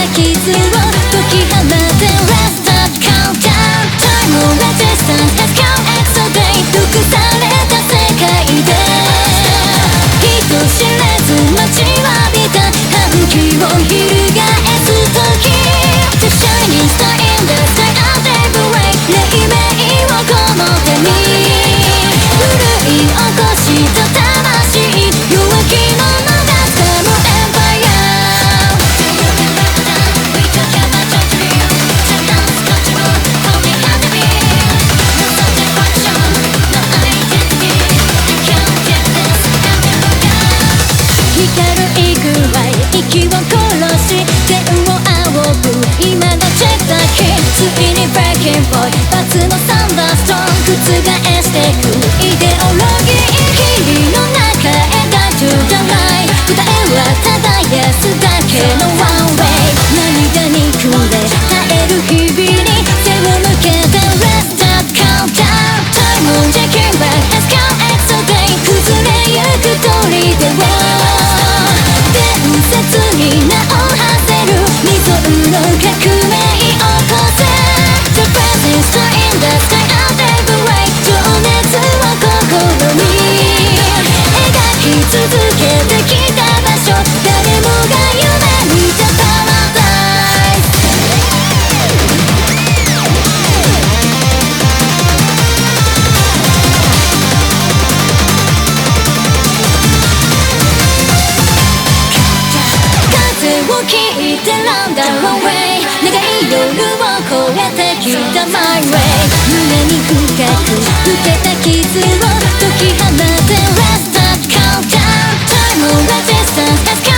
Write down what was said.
傷を解き放て Let's start countdown Time of resistance has come exodate 毒された世界で人知れず待ちわびた歓喜を翻す時 The shining star in the sky of every way 黎明をこの手に奮い起こした魂弱き者が掴む Empire We took your much of you Turn down the scotch road Holding out the beat No satisfaction No identity I can't get this Hallelujah 光るいくらい息を殺し天を仰ぐ今のチェックだけついに Breaking Point 罰のサンダーストーン覆してくイデオロギー日々の中へ Die to the light 答えはただ Yes だけの One way 涙に暮れ耐える日々に背を向けた Let's start countdown Time on taking back has come exodate 崩れゆく砦を伝説に名を馳せる未曾有の革命起こせ The present star in the sky of every way 情熱を心に描き続けてきた場所誰もが夢見たパラダイス風を切ってランダーローウェイ長い夜を越えてきた My way 胸に深く受けた傷を解き放て Let's start countdown Time of resistance has come